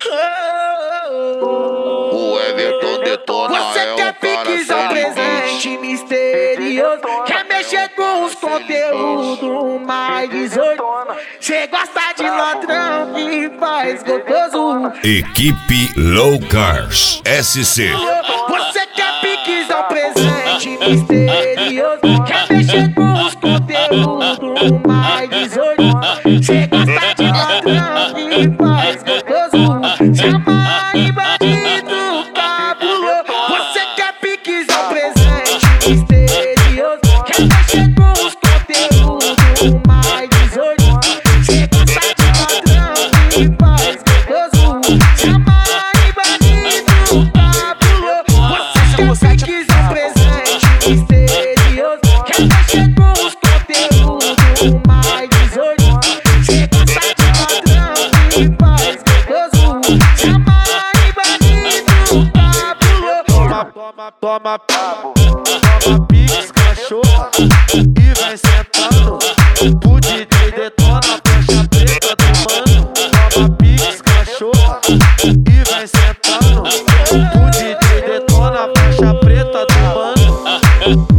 O Everton detona. Você quer piques ao presente misterioso, quer mexer com os conteúdos mais 18. Cê gosta de ladrão que faz gostoso. Equipe Low Cars SC. Você quer piques ao presente misterioso, quer mexer com os conteúdos mais 18. Cê gosta de ladrão que faz gostoso. Chama em bandido cabuloso. Você quer piques ao presente misterioso, quer mexer com os conteúdos mais 18. Cê gosta de ladrão que faz gostoso. Chama em bandido cabuloso. Você quer piques ao presente misterioso, quer mexer com os conteúdos mais 18. Cê gosta de ladrão que faz gostoso. Chama em bandido cabuloso. Toma pix, cachorra, e vem sentando. O DJ detona a faixa preta do mano. Toma pix, cachorra, e vem sentando. O DJ detona a faixa preta do mano.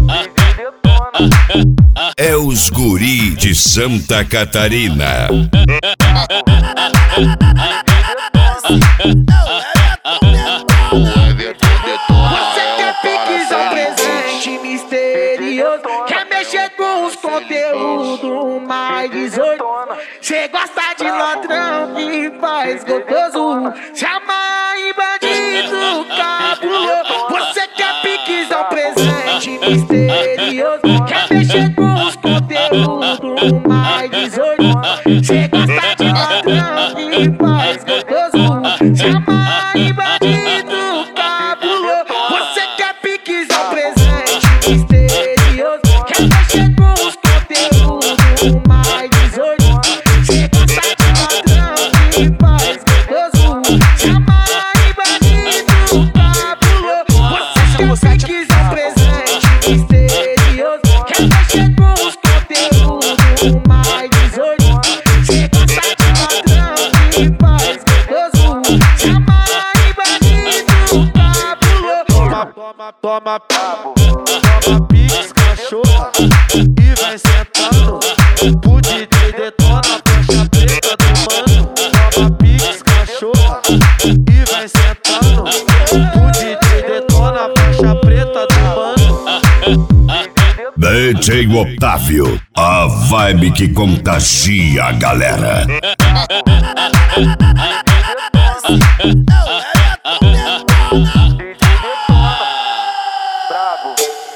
É os guri de Santa Catarina. Você quer piques ao presente misterioso, quer mexer com os conteúdos mais 18. Cê gosta de ladrão que faz gostoso. Chama em bandido cabuloso. Você quer piques ao presente misterioso, quer mexer com os conteúdos mais 18. Cê gosta de ladrão que faz gostoso. Chama em bandido cabuloso. Você quer piques ao presente misterioso, quer mexer com os conteúdos mais 18. Cê gosta de ladrão que faz gostoso. Chama em bandido cabuloso. Você quer piques ao presente misterioso, quer mexer com os conteúdos mais 18. Cê gosta de ladrão que faz gostoso. Chama em bandido cabuloso. Toma pix, cachorra, e vem sentando. O DJ detona a faixa preta do mano. Toma pix, cachorra, e vem sentando. O DJ detona a faixa preta do mano. DJ Otávio, a vibe que contagia a galera. Brabo.